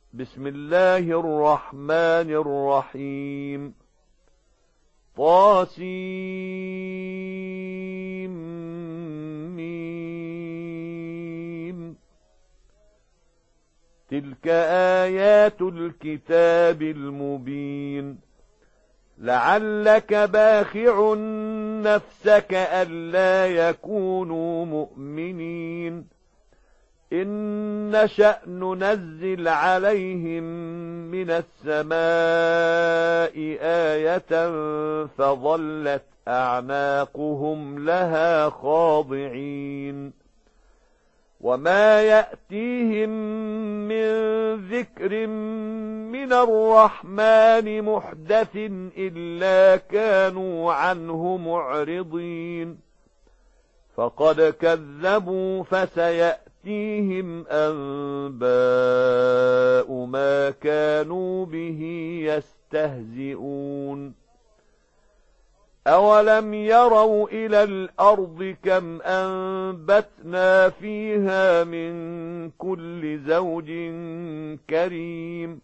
بسم الله الرحمن الرحيم طاسيم. تلك آيات الكتاب المبين. لعلك باخع نفسك ألا يكونوا مؤمنين. إن نشأ ننزل عليهم من السماء آية فظلت أعناقهم لها خاضعين. وما يأتيهم من ذكر من الرحمن محدث إلا كانوا عنه معرضين. فقد كذبوا فسيأتيهم أنباء ما كانوا به يستهزئون. أولم يروا إلى الأرض كم أنبتنا فيها من كل زوج كريم.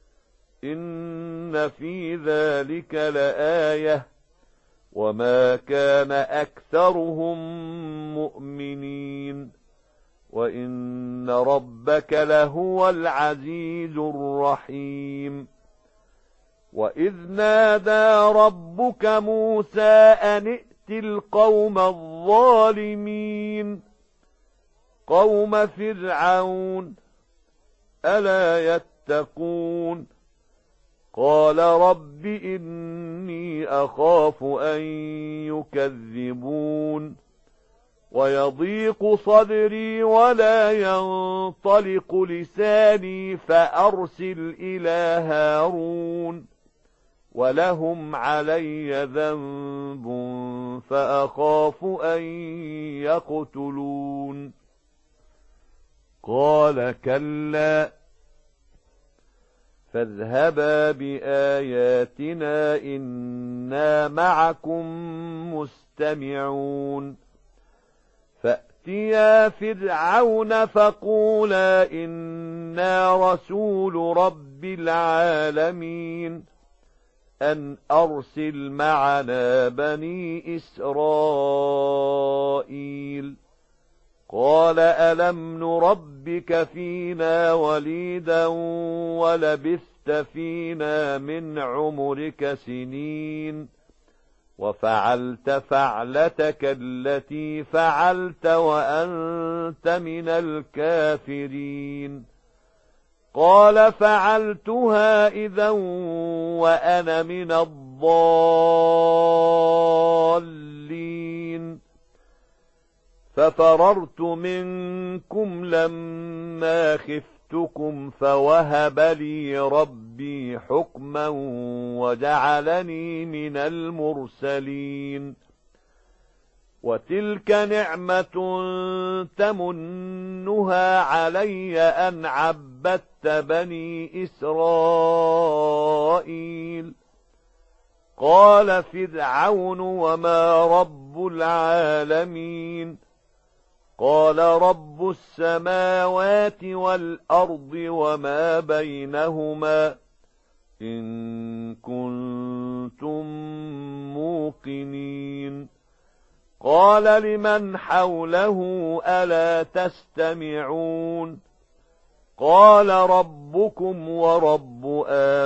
إن في ذلك لآية وما كان أكثرهم مؤمنين. وإن ربك لهو العزيز الرحيم. وإذ نادى ربك موسى أن ائت القوم الظالمين قوم فرعون ألا يتقون. قال رب إني أخاف أن يكذبون ويضيق صدري ولا ينطلق لساني فأرسل إلى هارون ولهم علي ذنب فأخاف أن يقتلون. قال كلا فاذهبا بآياتنا إنا معكم مستمعون. فأتيا فرعون فقولا إنا رسول رب العالمين أن أرسل معنا بني إسرائيل. قال ألم نربك فينا وليدا ولبثت فينا من عمرك سنين وفعلت فعلتك التي فعلت وأنت من الكافرين. قال فعلتها إذا وأنا من الضالين. ففررت منكم لما خفتكم فوهب لي ربي حكما وجعلني من المرسلين. وتلك نعمة تمنها علي أن عبدت بني إسرائيل. قال فرعون وما رب العالمين. قال رب السماوات والأرض وما بينهما إن كنتم موقنين. قال لمن حوله ألا تستمعون. قال ربكم ورب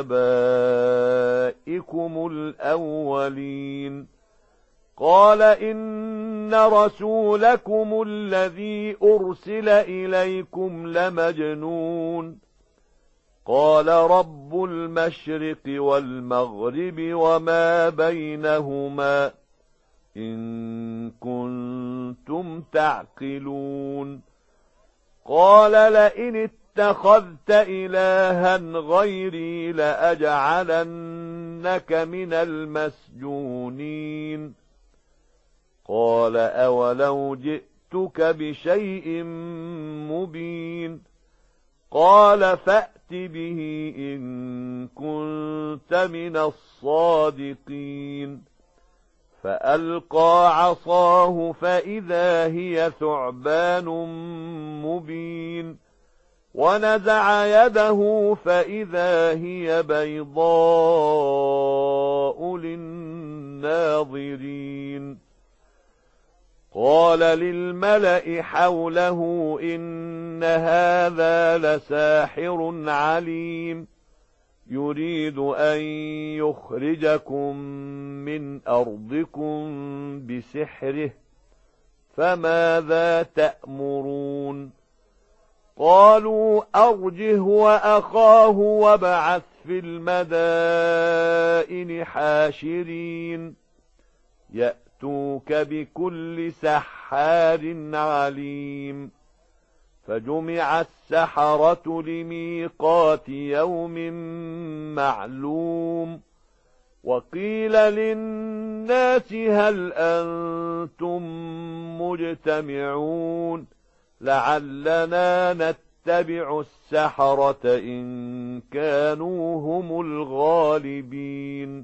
آبائكم الأولين. قال إن رسولكم الذي أرسل إليكم لمجنون. قال رب المشرق والمغرب وما بينهما إن كنتم تعقلون. قال لئن اتخذت إلها غيري لأجعلنك من المسجونين. قال أولو جئتك بشيء مبين. قال فأت به إن كنت من الصادقين. فألقى عصاه فإذا هي ثعبان مبين. ونزع يده فإذا هي بيضاء للناظرين قال للملأ حوله إن هذا لساحر عليم يريد أن يخرجكم من أرضكم بسحره فماذا تأمرون قالوا أرجه وأخاه وابعث في المدائن حاشرين يأتوك بكل سحار عليم فجمع السحرة لميقات يوم معلوم وقيل للناس هل أنتم مجتمعون لعلنا نتبع السحرة إن كانوا هم الغالبين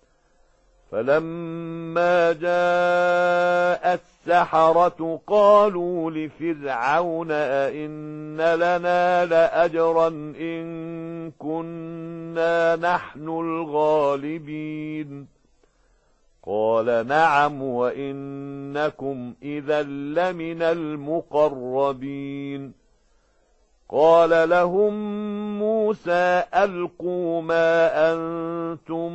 فلما جاء السحرة قالوا لفرعون أئن لنا لأجرا إن كنا نحن الغالبين قال نعم وإنكم إذا لمن المقربين قال لهم موسى ألقوا ما أنتم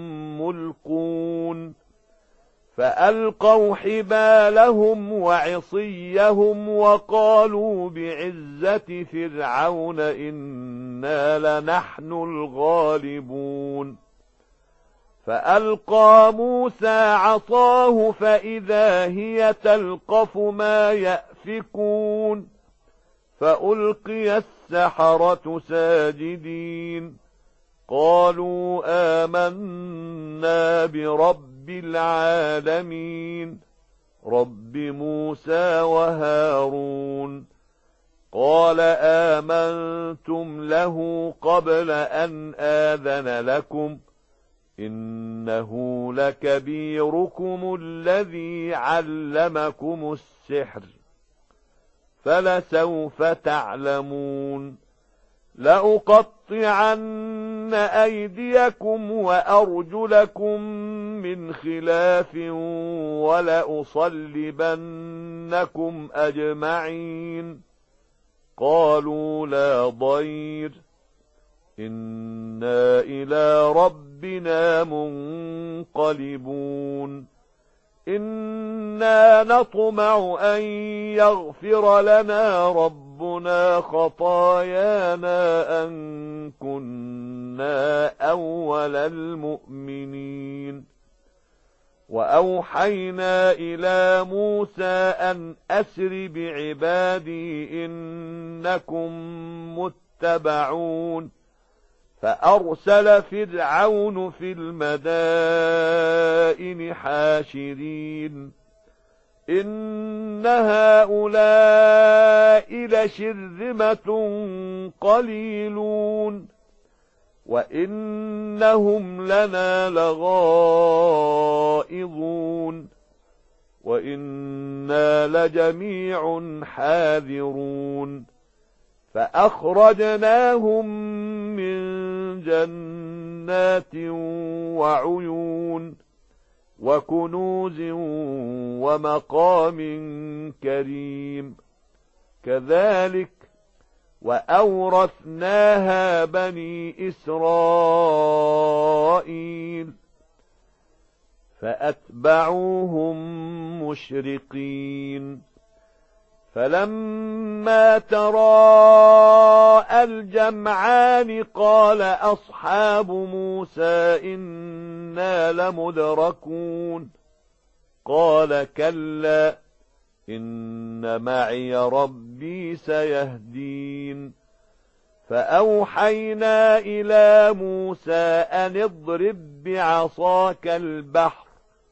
ملقون فألقوا حبالهم وعصيهم وقالوا بعزة فرعون إنا لنحن الغالبون فألقى موسى عصاه فإذا هي تلقف ما يأفكون فألقي السحرة ساجدين قالوا آمنا برب العالمين رب موسى وهارون قال آمنتم له قبل أن آذن لكم إنه لكبيركم الذي علمكم السحر فلسوف تعلمون لأقطعن أيديكم وأرجلكم من خلاف ولأصلبنكم أجمعين قالوا لا ضير إنا إلى ربنا منقلبون إنا نطمع أن يغفر لنا ربنا خطايانا أن كنا أول المؤمنين وأوحينا إلى موسى أن أسر بعبادي إنكم متبعون فأرسل فرعون في المدائن حاشرين إن هؤلاء لشرذمة قليلون وإنهم لنا لغائظون وإنا لجميع حاذرون فأخرجناهم من جنات وعيون وكنوز ومقام كريم كذلك وأورثناها بني إسرائيل فأتبعوهم مشرقين فلما تراءى الجمعان قال أصحاب موسى إنا لمدركون قال كلا إن معي ربي سيهدين فأوحينا إلى موسى أن اضرب بعصاك البحر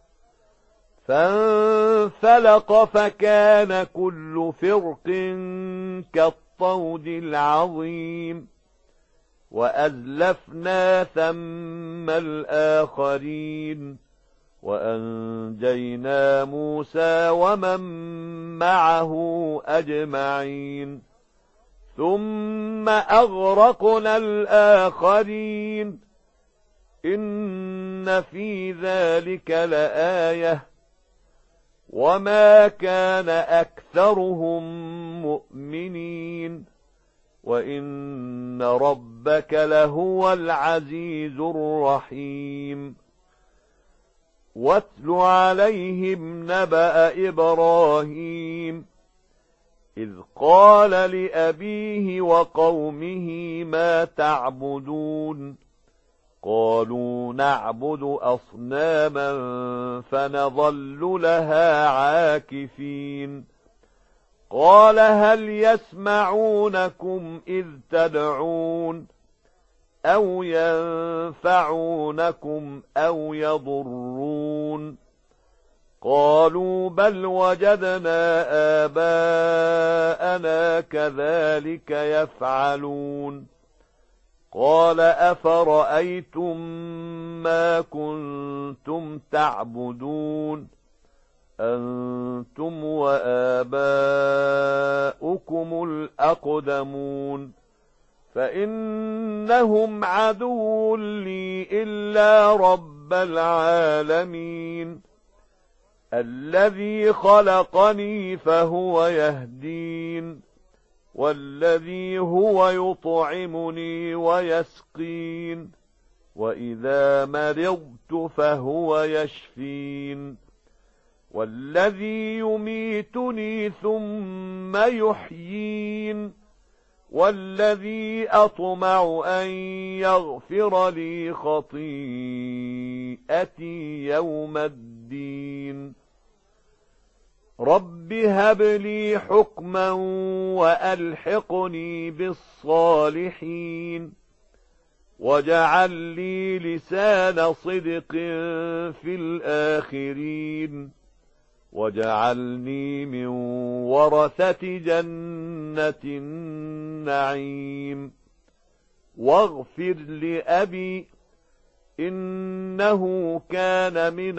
فانفلق فكان كل فرق كالطود العظيم وأزلفنا ثم الآخرين وأنجينا موسى ومن معه أجمعين ثم أغرقنا الآخرين إن في ذلك لآية وما كان أكثرهم مؤمنين وإن ربك لهو العزيز الرحيم واتل عليهم نبأ إبراهيم إذ قال لأبيه وقومه ما تعبدون قالوا نعبد أصناما فنظل لها عاكفين قال هل يسمعونكم إذ تدعون أو ينفعونكم أو يضرون قالوا بل وجدنا آباءنا كذلك يفعلون قال أفرأيتم ما كنتم تعبدون أنتم وآباؤكم الأقدمون فإنهم عدو لي إلا رب العالمين الذي خلقني فهو يهدين والذي هو يطعمني ويسقين وإذا مرضت فهو يشفين والذي يميتني ثم يحيين والذي أطمع أن يغفر لي خطيئتي يوم الدين رب هب لي حكما وألحقني بالصالحين واجعل لي لسان صدق في الآخرين واجعلني من ورثة جنة النعيم واغفر لأبي إنه كان من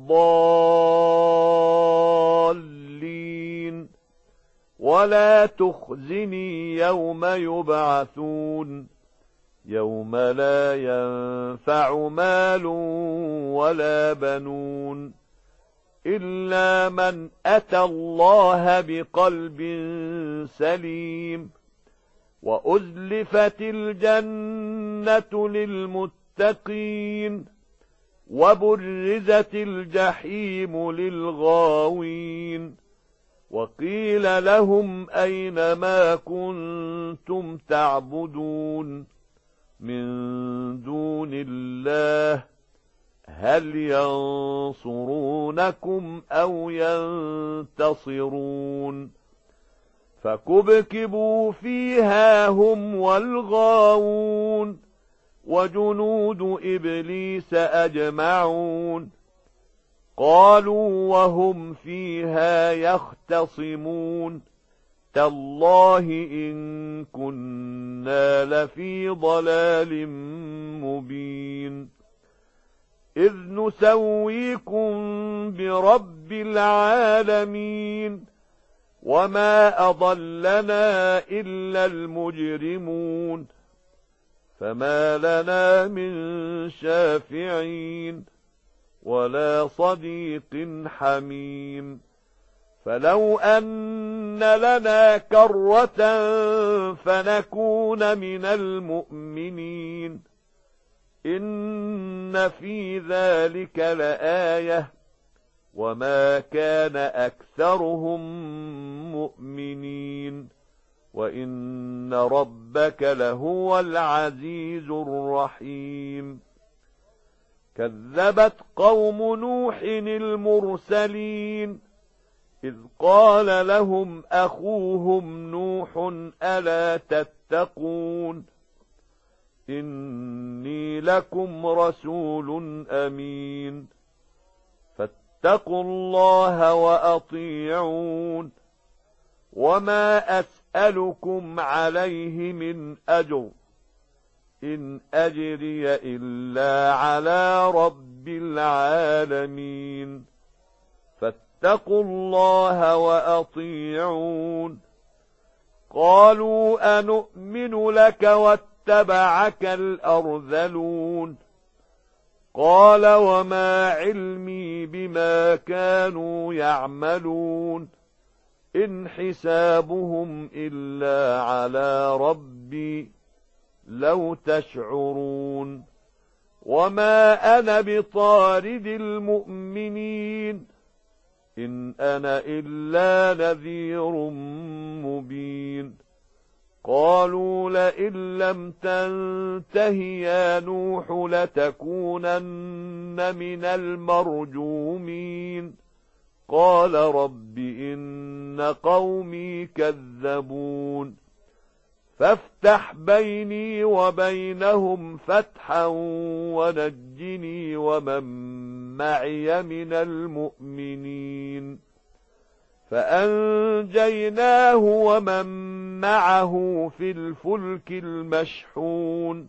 الضالين ولا تخزني يوم يبعثون يوم لا ينفع مال ولا بنون إلا من أتى الله بقلب سليم وأزلفت الجنة للمتقين وبرزت الجحيم للغاوين وقيل لهم أين ما كنتم تعبدون من دون الله هل ينصرونكم أو ينتصرون فكبكبوا فيها هم والغاوون وجنود إبليس أجمعون قالوا وهم فيها يختصمون تالله إن كنا لفي ضلال مبين إذ نسويكم برب العالمين وما أضلنا إلا المجرمون فما لنا من شافعين ولا صديق حميم فلو أن لنا كرة فنكون من المؤمنين إن في ذلك لآية وما كان أكثرهم مؤمنين وإن ربك لهو العزيز الرحيم كذبت قوم نوح المرسلين إذ قال لهم أخوهم نوح ألا تتقون إني لكم رسول أمين فاتقوا الله وأطيعون وما أسألكم عليه من أجر إن أجري إلا على رب العالمين فاتقوا الله وأطيعون قالوا أنؤمن لك واتبعك الأرذلون قال وما علمي بما كانوا يعملون إن حسابهم إلا على ربي لو تشعرون وما أنا بطارد المؤمنين إن أنا إلا نذير مبين قالوا لئن لم تنته يا نوح لتكونن من المرجومين قال رب إن قومي كذبون فافتح بيني وبينهم فتحا ونجني ومن معي من المؤمنين فأنجيناه ومن معه في الفلك المشحون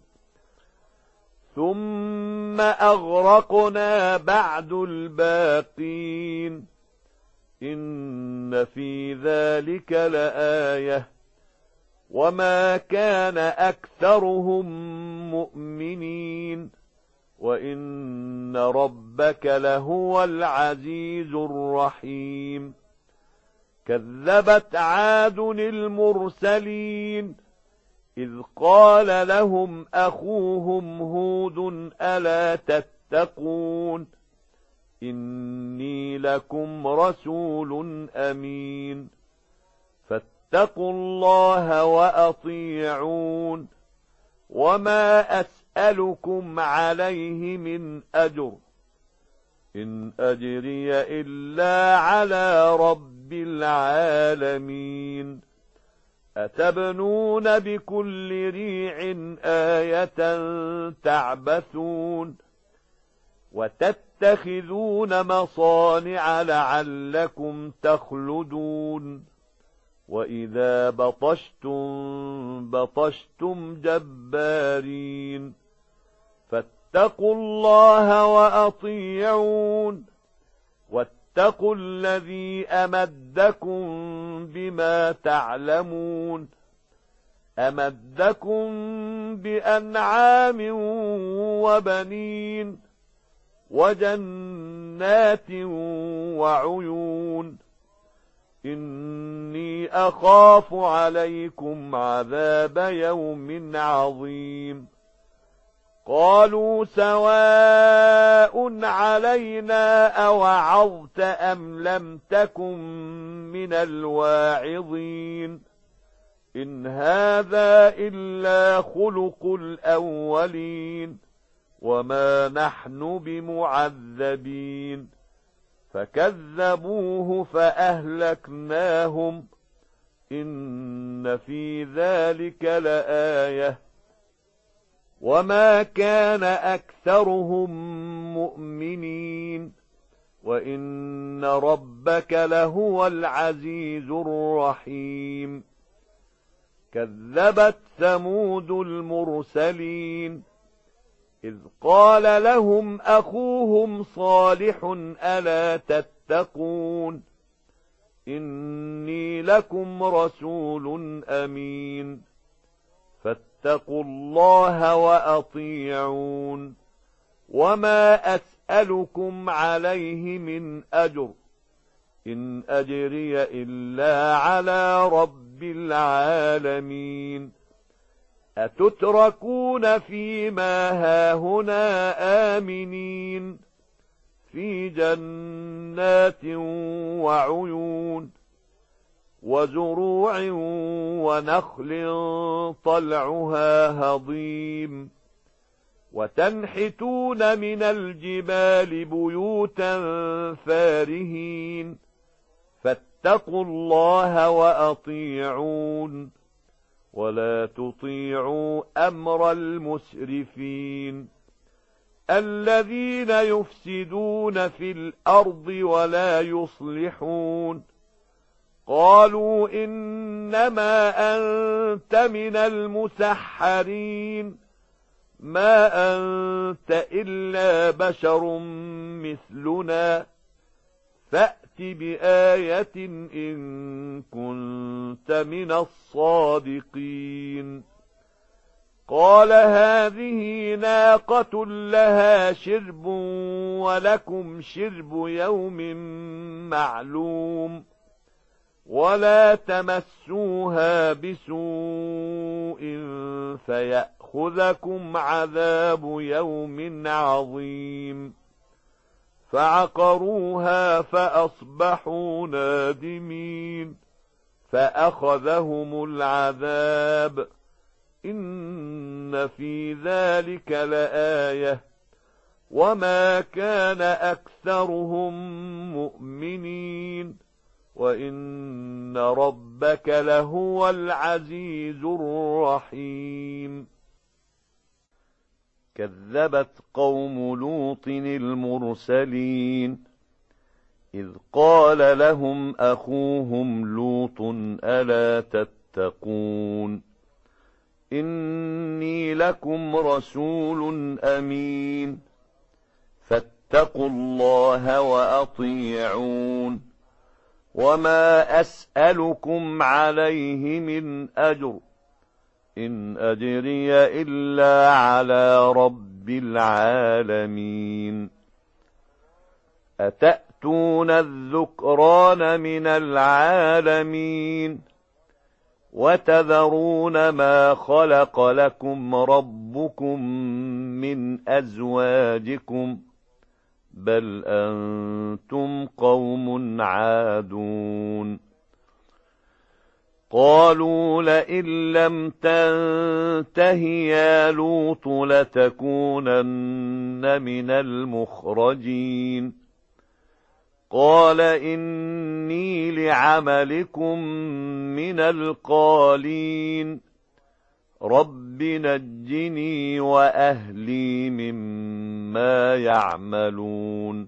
ثم أغرقنا بعد الباقين إن في ذلك لآية وما كان أكثرهم مؤمنين وإن ربك لهو العزيز الرحيم كذبت عاد المرسلين إذ قال لهم أخوهم هود ألا تتقون إني لكم رسول أمين فاتقوا الله وأطيعون وما أسألكم عليه من أجر إن أجري إلا على رب العالمين أتبنون بكل ريع آية تعبثون وتتخذون مصانع لعلكم تخلدون وإذا بطشتم بطشتم جبارين فاتقوا الله وأطيعون واتقوا الذي أمدكم بما تعلمون أمدكم بأنعام وبنين وجنات وعيون إني أخاف عليكم عذاب يوم عظيم قالوا سواء علينا أوعظت أم لم تكن من الواعظين إن هذا إلا خلق الأولين وما نحن بمعذبين فكذبوه فأهلكناهم إن في ذلك لآية وما كان أكثرهم مؤمنين وإن ربك لهو العزيز الرحيم كذبت ثمود المرسلين إذ قال لهم أخوهم صالح ألا تتقون إني لكم رسول أمين فاتقوا الله وأطيعون وما أسألكم عليه من أجر إن أجري إلا على رب العالمين أتتركون فيما هاهنا آمنين في جنات وعيون وزروع ونخل طلعها هضيم وتنحتون من الجبال بيوتا فارهين فاتقوا الله وأطيعون ولا تطيعوا أمر المسرفين الذين يفسدون في الأرض ولا يصلحون قالوا إنما أنت من المسحرين ما أنت إلا بشر مثلنا فأت بآية إن كنت من الصادقين. قال هذه ناقة لها شرب ولكم شرب يوم معلوم ولا تمسوها بسوء فيأخذكم عذاب يوم عظيم. فعقروها فأصبحوا نادمين فأخذهم العذاب إن في ذلك لآية وما كان أكثرهم مؤمنين وإن ربك لهو العزيز الرحيم. كذبت قوم لوط المرسلين إذ قال لهم أخوهم لوط ألا تتقون إني لكم رسول أمين فاتقوا الله وأطيعون وما أسألكم عليه من أجر إن أجري إلا على رب العالمين. أتأتون الذكران من العالمين وتذرون ما خلق لكم ربكم من أزواجكم بل أنتم قوم عادون. قالوا لئن لم تنته يا لوط لتكونن من المخرجين. قال إني لعملكم من القالين رب نجني وأهلي مما يعملون.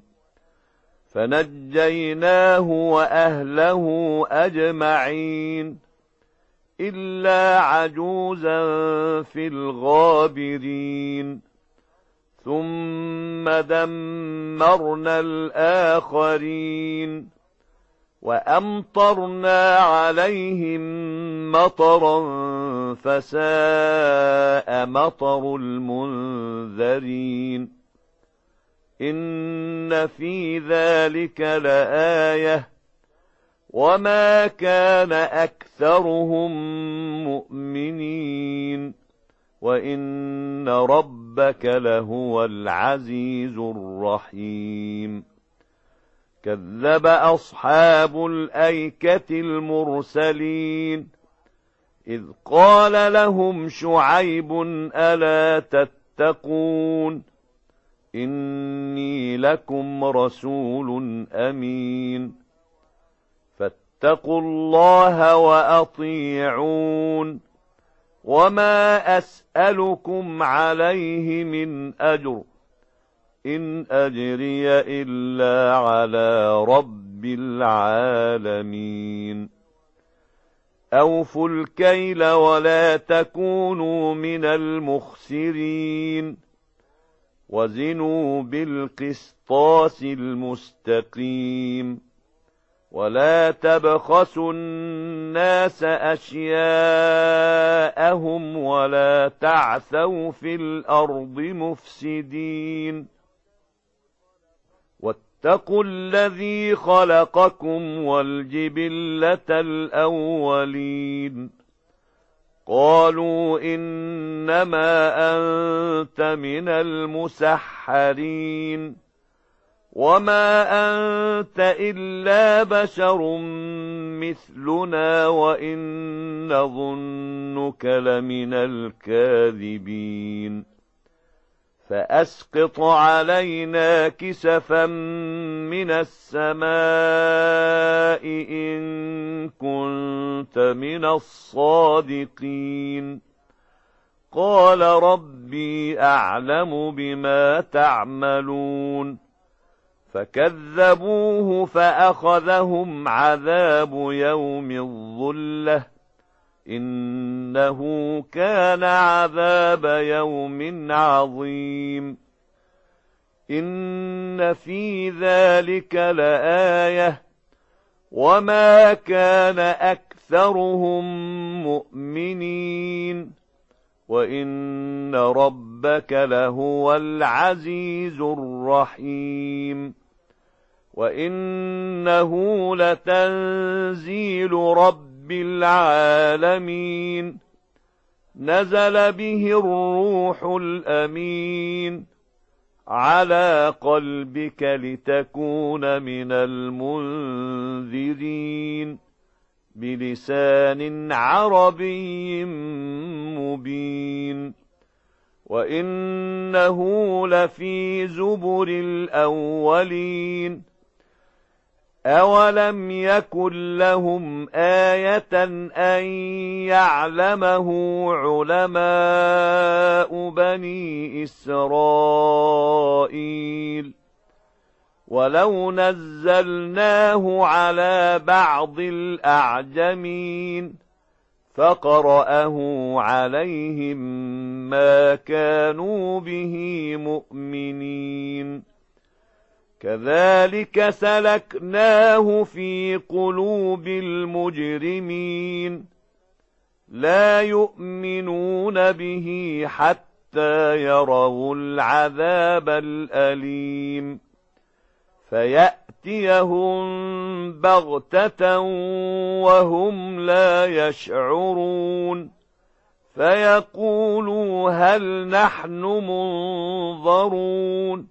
فنجيناه وأهله أجمعين إلا عجوزا في الغابرين. ثم دمرنا الآخرين وأمطرنا عليهم مطرا فساء مطر المنذرين. إن في ذلك لآية وما كان أكثرهم مؤمنين وإن ربك لهو العزيز الرحيم. كذب أصحاب الأيكة المرسلين إذ قال لهم شعيب ألا تتقون إني لكم رسول أمين فاتقوا الله وأطيعون وما أسألكم عليه من أجر إن أجري إلا على رب العالمين. أوفوا الكيل ولا تكونوا من المخسرين وزنوا بالقسطاس المستقيم ولا تبخسوا الناس أشياءهم ولا تعثوا في الأرض مفسدين واتقوا الذي خلقكم والجبلة الأولين. قالوا إنما أنت من المسحرين وما أنت إلا بشر مثلنا وإن نظنك لمن الكاذبين. فأسقط علينا كسفا من السماء إن كنت من الصادقين. قال ربي أعلم بما تعملون فكذبوه فأخذهم عذاب يوم الظلة إنه كان عذاب يوم عظيم. إن في ذلك لآية وما كان أكثرهم مؤمنين وإن ربك لهو العزيز الرحيم وإنه لتنزيل رب العالمين نزل به الروح الأمين على قلبك لتكون من المنذرين بلسان عربي مبين وإنه لفي زبر الأولين أولم يكن لهم آية أن يعلمه علماء بني إسرائيل ولو نزلناه على بعض الأعجمين فقرأه عليهم ما كانوا به مؤمنين كذلك سلكناه في قلوب المجرمين لا يؤمنون به حتى يروا العذاب الأليم فيأتيهم بغتة وهم لا يشعرون فيقولوا هل نحن منظرون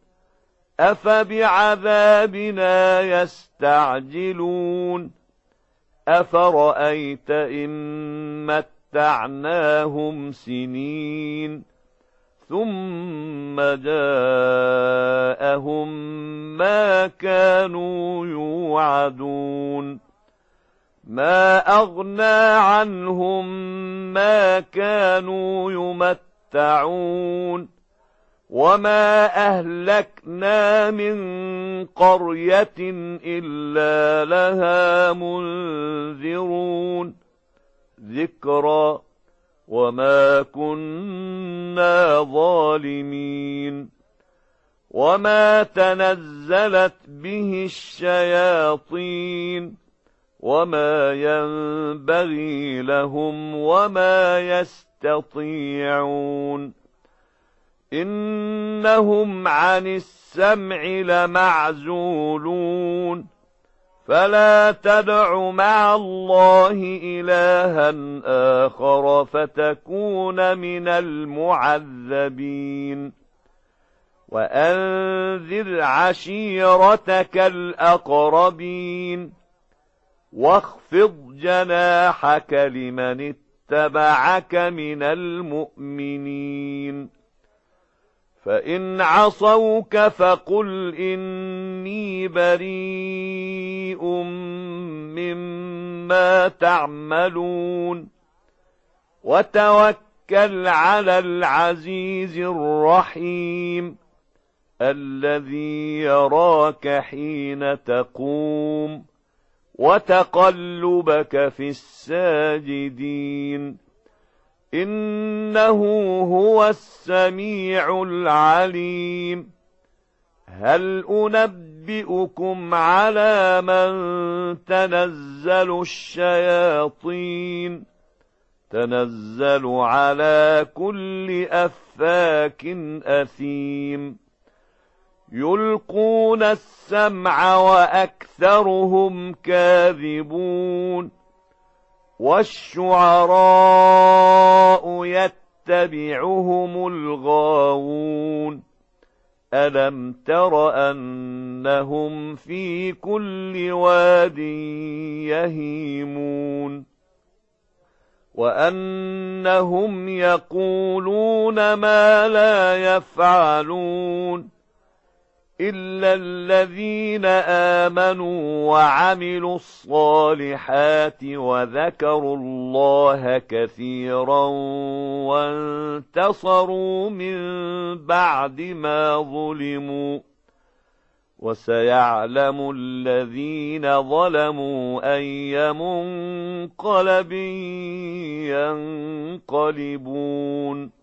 أفبعذابنا يستعجلون أفرأيت إن متعناهم سنين ثم جاءهم ما كانوا يوعدون ما أغنى عنهم ما كانوا يمتعون وما أهلكنا من قرية إلا لها منذرون ذكرى وما كنا ظالمين وما تنزلت به الشياطين وما ينبغي لهم وما يستطيعون إنهم عن السمع لمعزولون فلا تدع مع الله إلها آخر فتكون من المعذبين وأنذر عشيرتك الأقربين واخفض جناحك لمن اتبعك من المؤمنين فإن عصوك فقل إني بريء مما تعملون وتوكل على العزيز الرحيم الذي يراك حين تقوم وتقلبك في الساجدين إنه هو السميع العليم هل أنبئكم على من تنزل الشياطين تنزل على كل أفاك أثيم يلقون السمع وأكثرهم كاذبون والشعراء يتبعهم الغاوون ألم تر أنهم في كل واد يهيمون وأنهم يقولون ما لا يفعلون إلا الذين آمنوا وعملوا الصالحات وذكروا الله كثيرا وانتصروا من بعد ما ظلموا وسيعلم الذين ظلموا أي منقلب ينقلبون